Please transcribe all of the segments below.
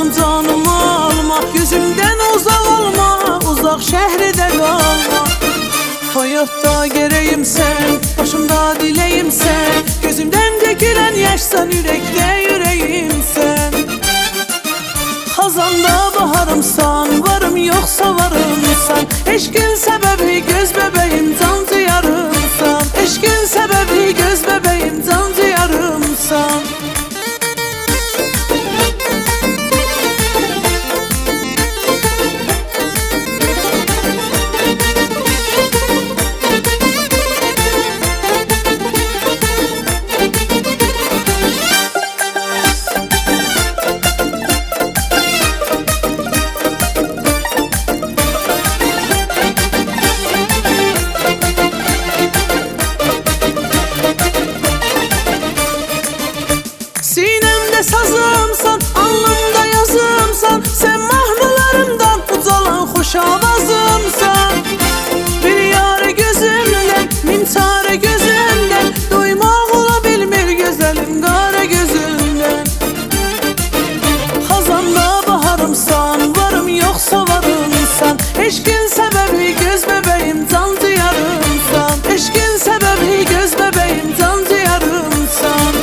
canım canım alma, gözümden uzak olma, uzak şehirde kalma. Hayatta gereyim sen, başımda dileyim sen, gözümden dökülen yaşsan, yürekte yüreğim sen. Hazanda baharımsan, varım yoksa varımsan, eşkin sebebi göz bebeğim, can diyarımsan. Eşkin sebebi göz bebeğim, can diyarımsan. Sinemde sazımsan, alnımda yazımsan, sen mahnılarımdan ucalan hoş avazımsan. Bir yare gözümden, min çare gözümden, duymaq ola bilmir güzelim qara gözümden. Hazanda baharımsan, varım yoksa varımsan, eşkin sebebi göz bebeğim, can diyarımsan. Eşkin sebebi göz bebeğim, can diyarımsan.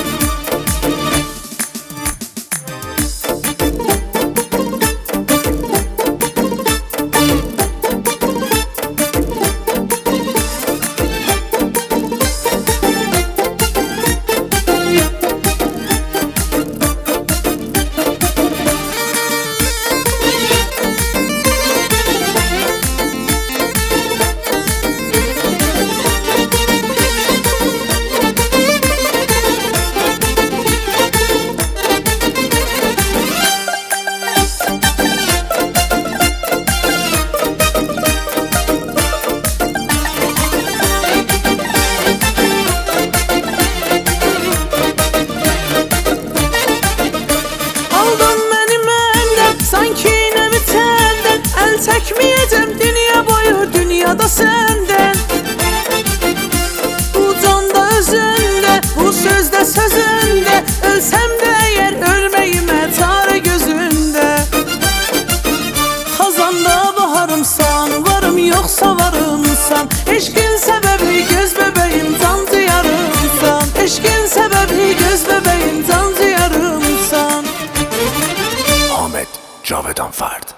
Sanki ne bitenden, el çekmeyeceğim dünya boyu, dünyada senden. Bu canda özünde, bu sözde sözünde, ölsem de eğer ölmeyime çare gözünde. Hazanda baharımsan, varım yoksa varımsan, eşkin sebebi göz bebeğim, can diyarımsan. Eşkin sebebi göz bebeğim, can diyarımsan. Ahmet Cavedan Ferd.